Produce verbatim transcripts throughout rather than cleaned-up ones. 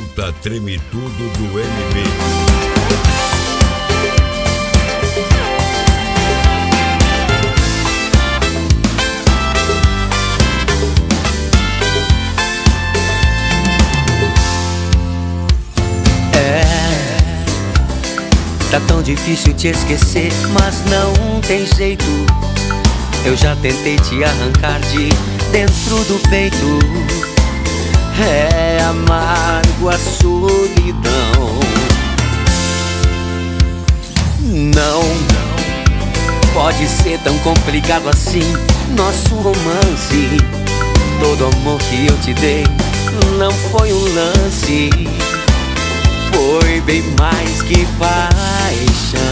Exalta Treme Tudo do M B. Tá tão difícil te esquecer, mas não tem jeito. Eu já tentei te arrancar de dentro do peito. É amargo a solidão. Não pode ser tão complicado assim nosso romance. Todo amor que eu te dei não foi um lance, foi bem mais que paixão.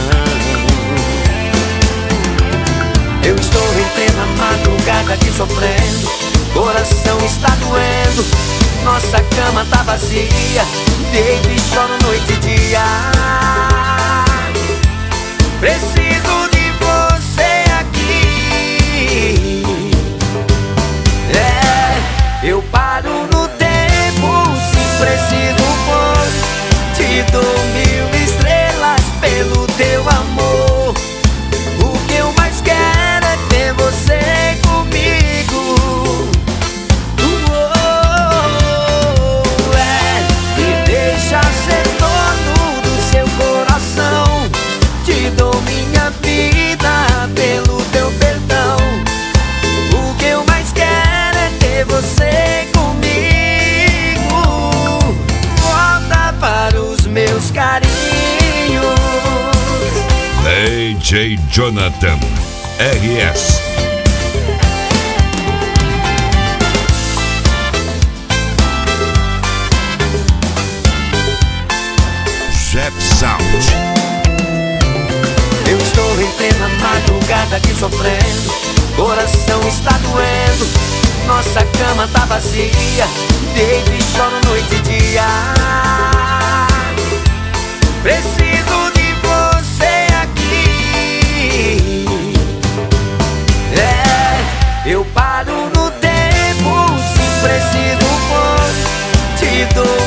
Eu estou em plena madrugada aqui sofrendo, coração está doendo, nossa cama tá vazia, deito e choro noite e dia. Preciso de você aqui. É, eu paro no tempo se preciso for. Te dou mil estrelas pelo teu amor. O que eu mais quero é ter você comigo. Oh, é, me deixa ser dono do seu coração. Te dou minha vida pelo teu perdão. O que eu mais quero é ter você comigo. Volta para os meus carinhos. D J Jonathan R S. Zep Sound. Eu estou em plena madrugada aqui sofrendo, coração está doendo, nossa cama tá vazia, deito e choro noite e dia. Preciso de você aqui. É, eu paro no tempo se preciso for. Te dou